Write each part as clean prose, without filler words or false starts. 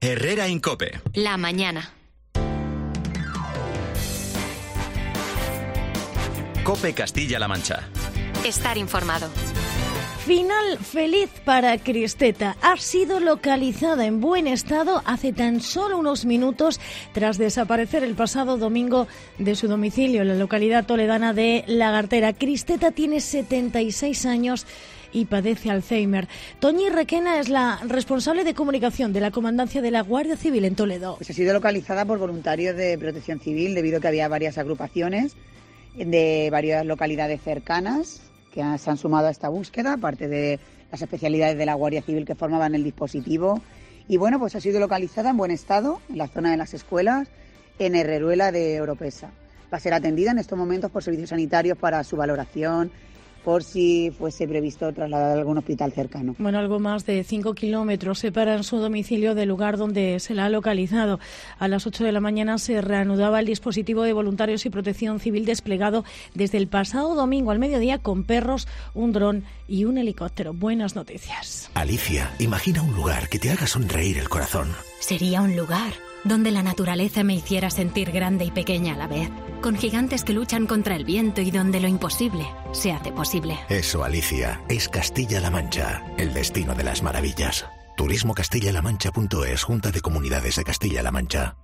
Herrera en COPE. La mañana. COPE Castilla-La Mancha. Estar informado. Final feliz para Cristeta. Ha sido localizada en buen estado hace tan solo unos minutos tras desaparecer el pasado domingo de su domicilio en la localidad toledana de Lagartera. Cristeta tiene 76 años y padece Alzheimer. Toñi Requena es la responsable de comunicación de la Comandancia de la Guardia Civil en Toledo. Pues ha sido localizada por voluntarios de Protección Civil debido a que había varias agrupaciones de varias localidades cercanas que se han sumado a esta búsqueda, aparte de las especialidades de la Guardia Civil que formaban el dispositivo. Y bueno, pues ha sido localizada en buen estado, en la zona de las escuelas, en Herreruela de Oropesa. Va a ser atendida en estos momentos por servicios sanitarios para su valoración, por si fuese previsto trasladar a algún hospital cercano. Bueno, algo más de 5 kilómetros separan su domicilio del lugar donde se la ha localizado. A las 8 de la mañana se reanudaba el dispositivo de voluntarios y protección civil desplegado desde el pasado domingo al mediodía con perros, un dron y un helicóptero. Buenas noticias. Alicia, imagina un lugar que te haga sonreír el corazón. Sería un lugar donde la naturaleza me hiciera sentir grande y pequeña a la vez, con gigantes que luchan contra el viento y donde lo imposible se hace posible. Eso, Alicia, es Castilla-La Mancha, el destino de las maravillas. turismocastillalamancha.es, Junta de Comunidades de Castilla-La Mancha.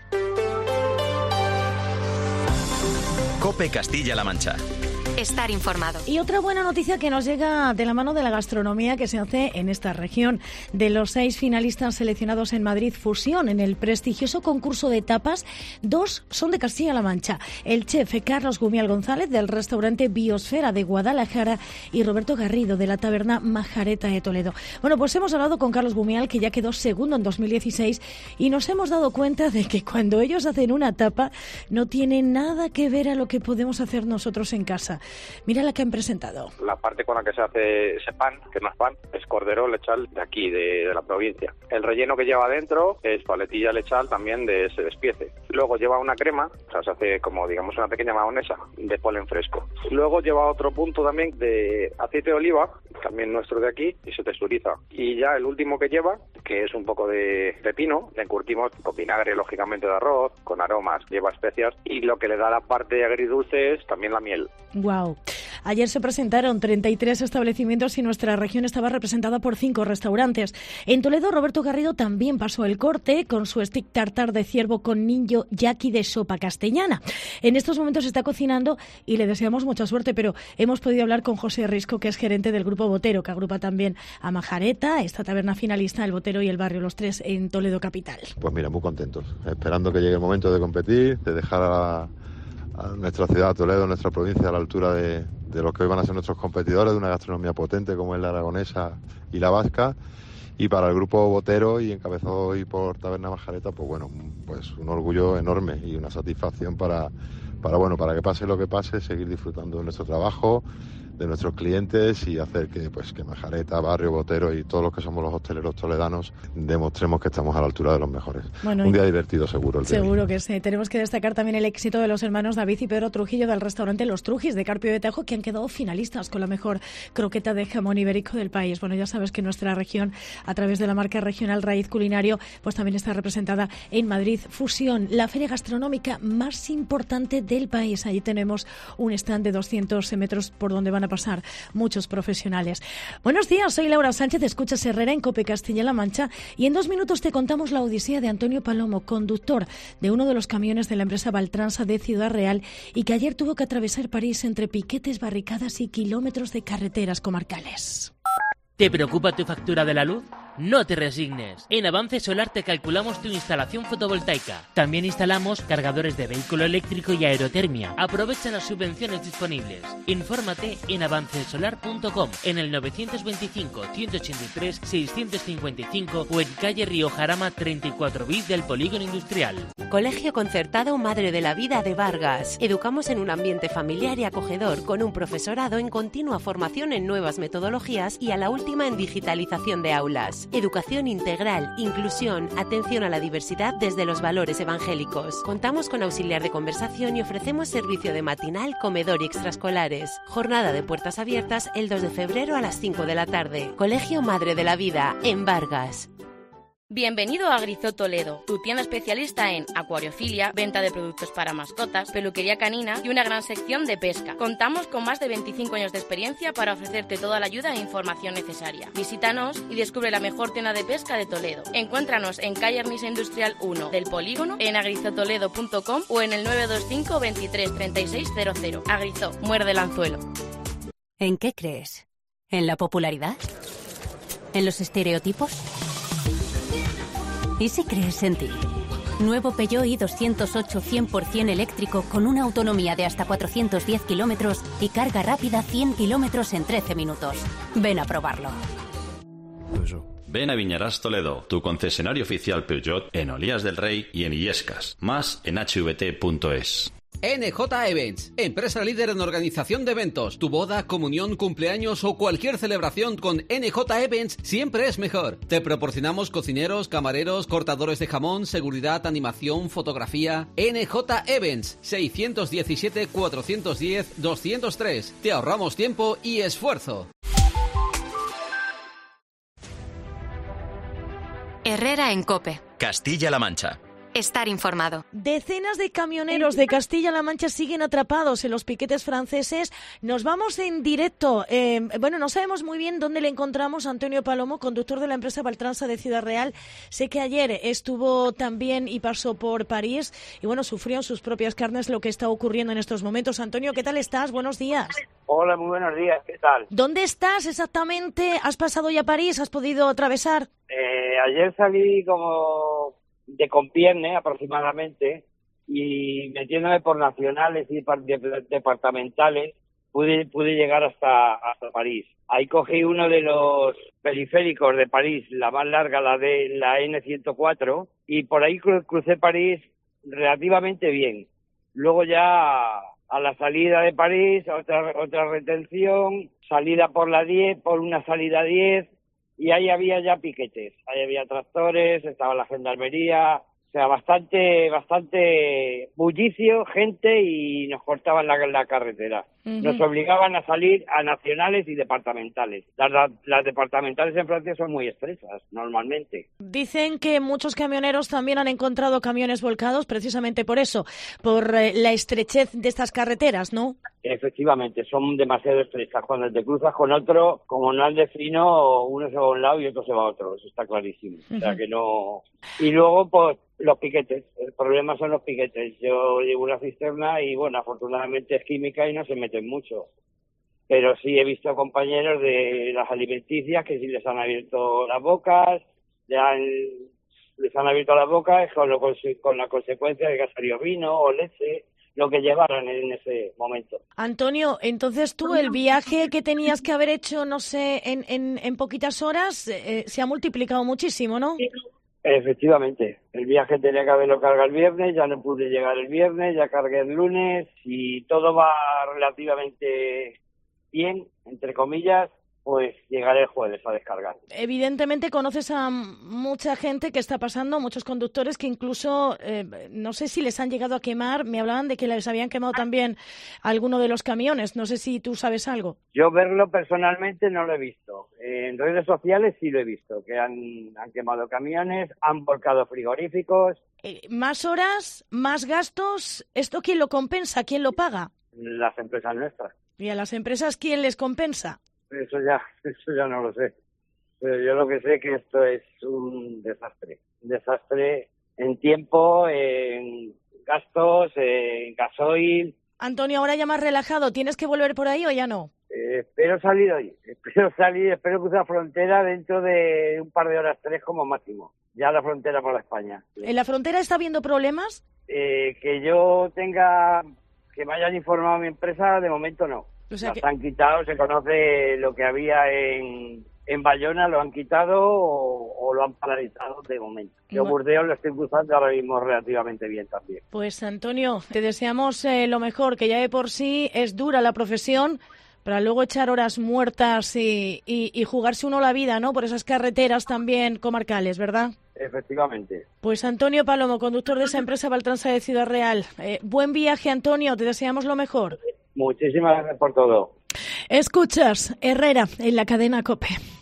COPE Castilla-La Mancha. Estar informado. Y otra buena noticia que nos llega de la mano de la gastronomía que se hace en esta región. De los 6 finalistas seleccionados en Madrid Fusión, en el prestigioso concurso de tapas, 2 son de Castilla-La Mancha. El chef Carlos Gumial González, del restaurante Biosfera de Guadalajara, y Roberto Garrido, de la taberna Majareta de Toledo. Bueno, pues hemos hablado con Carlos Gumial, que ya quedó segundo en 2016, y nos hemos dado cuenta de que cuando ellos hacen una tapa no tiene nada que ver a lo que podemos hacer nosotros en casa. Mira la que han presentado. La parte con la que se hace ese pan, que no es pan, es cordero lechal de aquí, de la provincia. El relleno que lleva dentro es paletilla lechal también de ese despiece. Luego lleva una crema, o sea, se hace como, digamos, una pequeña mahonesa de polen fresco. Luego lleva otro punto también de aceite de oliva, también nuestro de aquí, y se texturiza. Y ya el último que lleva, que es un poco de pepino, le encurtimos con vinagre, lógicamente, de arroz, con aromas, lleva especias, y lo que le da la parte agridulce es también la miel. Wow. Ayer se presentaron 33 establecimientos y nuestra región estaba representada por 5 restaurantes. En Toledo, Roberto Garrido también pasó el corte con su stick tartar de ciervo con niño yaqui de sopa castellana. En estos momentos está cocinando y le deseamos mucha suerte, pero hemos podido hablar con José Risco, que es gerente del Grupo Botero, que agrupa también a Majareta, esta taberna finalista, el Botero y el Barrio Los Tres en Toledo capital. Pues mira, muy contentos, esperando que llegue el momento de competir, de dejar a nuestra ciudad, Toledo, nuestra provincia, a la altura de lo que hoy van a ser nuestros competidores, de una gastronomía potente como es la aragonesa y la vasca. Y para el Grupo Botero, y encabezado hoy por Taberna Majareta, pues bueno, pues un orgullo enorme y una satisfacción para que pase lo que pase, seguir disfrutando de nuestro trabajo, de nuestros clientes, y hacer que Majareta, Barrio, Botero y todos los que somos los hosteleros toledanos demostremos que estamos a la altura de los mejores. Bueno, un día divertido seguro. Seguro que sí. Tenemos que destacar también el éxito de los hermanos David y Pedro Trujillo del restaurante Los Trujis de Carpio de Tajo, que han quedado finalistas con la mejor croqueta de jamón ibérico del país. Bueno, ya sabes que nuestra región, a través de la marca regional Raíz Culinario, pues también está representada en Madrid Fusión, la feria gastronómica más importante del país. Allí tenemos un stand de 200 metros por donde van a pasar muchos profesionales. Buenos días, soy Laura Sánchez, escuchas Herrera en COPE Castilla-La Mancha, y en 2 minutos te contamos la odisea de Antonio Palomo, conductor de uno de los camiones de la empresa Valtransa de Ciudad Real, y que ayer tuvo que atravesar París entre piquetes, barricadas y kilómetros de carreteras comarcales. ¿Te preocupa tu factura de la luz? No te resignes. En Avance Solar te calculamos tu instalación fotovoltaica. También instalamos cargadores de vehículo eléctrico y aerotermia. Aprovecha las subvenciones disponibles. Infórmate en avancesolar.com, en el 925-183-655 o en calle Río Jarama 34 bis del Polígono Industrial. Colegio Concertado Madre de la Vida de Vargas. Educamos en un ambiente familiar y acogedor, con un profesorado en continua formación en nuevas metodologías y a la última en digitalización de aulas. Educación integral, inclusión, atención a la diversidad desde los valores evangélicos. Contamos con auxiliar de conversación y ofrecemos servicio de matinal, comedor y extraescolares. Jornada de puertas abiertas el 2 de febrero a las 5 de la tarde. Colegio Madre de la Vida, en Vargas. Bienvenido a Agrizot Toledo, tu tienda especialista en acuariofilia, venta de productos para mascotas, peluquería canina y una gran sección de pesca. Contamos con más de 25 años de experiencia para ofrecerte toda la ayuda e información necesaria. Visítanos y descubre la mejor tienda de pesca de Toledo. Encuéntranos en calle Armisa Industrial 1 del Polígono, en agrizotoledo.com o en el 925 23 36 00. Agrizot, muerde el anzuelo. ¿En qué crees? ¿En la popularidad? ¿En los estereotipos? ¿Y si crees en ti? Nuevo Peugeot i208 100% eléctrico con una autonomía de hasta 410 kilómetros y carga rápida 100 kilómetros en 13 minutos. Ven a probarlo. Ven a Viñarás Toledo, tu concesionario oficial Peugeot en Olías del Rey y en Illescas. Más en hvt.es. NJ Events, empresa líder en organización de eventos. Tu boda, comunión, cumpleaños o cualquier celebración con NJ Events siempre es mejor. Te proporcionamos cocineros, camareros, cortadores de jamón, seguridad, animación, fotografía. NJ Events, 617-410-203. Te ahorramos tiempo y esfuerzo. Herrera en COPE. Castilla-La Mancha. Estar informado. Decenas de camioneros de Castilla-La Mancha siguen atrapados en los piquetes franceses. Nos vamos en directo. No sabemos muy bien dónde le encontramos a Antonio Palomo, conductor de la empresa Valtransa de Ciudad Real. Sé que ayer estuvo también y pasó por París y sufrió en sus propias carnes lo que está ocurriendo en estos momentos. Antonio, ¿qué tal estás? Buenos días. Hola, muy buenos días. ¿Qué tal? ¿Dónde estás exactamente? ¿Has pasado ya a París? ¿Has podido atravesar? Ayer salí como de Compiègne aproximadamente y metiéndome por nacionales y departamentales pude llegar hasta París. Ahí cogí uno de los periféricos de París, la más larga, la N104, y por ahí crucé París relativamente bien. Luego ya a la salida de París, otra retención, salida por la 10, por una salida 10, y ahí había ya piquetes, ahí había tractores, estaba la gendarmería, o sea, bastante bullicio, gente, y nos cortaban la carretera. Uh-huh. Nos obligaban a salir a nacionales y departamentales. Las departamentales en Francia son muy estrechas, normalmente. Dicen que muchos camioneros también han encontrado camiones volcados precisamente por eso, por la estrechez de estas carreteras, ¿no? Efectivamente, son demasiado estrechas. Cuando te cruzas con otro, como no andes fino, uno se va a un lado y otro se va a otro, eso está clarísimo. Uh-huh. O sea que no. Y luego, pues, los piquetes. El problema son los piquetes. Yo llevo una cisterna y, afortunadamente es química y no se meten mucho. Pero sí he visto compañeros de las alimenticias que sí les han abierto las bocas, les han abierto las bocas con la consecuencia de que ha salido vino o leche, lo que llevaran en ese momento. Antonio, entonces tú el viaje que tenías que haber hecho, no sé, en poquitas horas, se ha multiplicado muchísimo, ¿no? Sí. Efectivamente, el viaje tenía que haberlo cargado el viernes, ya no pude llegar el viernes, ya cargué el lunes y todo va relativamente bien, entre comillas, pues llegaré el jueves a descargar. Evidentemente conoces a mucha gente que está pasando, muchos conductores que incluso, no sé si les han llegado a quemar, me hablaban de que les habían quemado también alguno de los camiones, no sé si tú sabes algo. Yo verlo personalmente no lo he visto, en redes sociales sí lo he visto, que han quemado camiones, han volcado frigoríficos. Más horas, más gastos, ¿esto quién lo compensa? ¿Quién lo paga? Las empresas nuestras. ¿Y a las empresas quién les compensa? Eso ya no lo sé. Pero yo lo que sé es que esto es un desastre. Un desastre en tiempo, en gastos, en gasoil. Antonio, ahora ya más relajado, ¿tienes que volver por ahí o ya no? Espero salir hoy. Espero cruzar frontera dentro de un par de horas, 3 como máximo. Ya la frontera por la España. ¿En la frontera está habiendo problemas? Que me hayan informado a mi empresa, de momento no. O sea, las han quitado, se conoce lo que había en Bayona, lo han quitado o lo han paralizado de momento. Yo Burdeos lo estoy cruzando ahora mismo relativamente bien también. Pues Antonio, te deseamos lo mejor, que ya de por sí es dura la profesión, para luego echar horas muertas y jugarse uno la vida, ¿no? Por esas carreteras también comarcales, ¿verdad? Efectivamente. Pues Antonio Palomo, conductor de esa empresa Valtransa de Ciudad Real. Buen viaje, Antonio, te deseamos lo mejor. Muchísimas gracias por todo. Escuchas Herrera en la cadena COPE.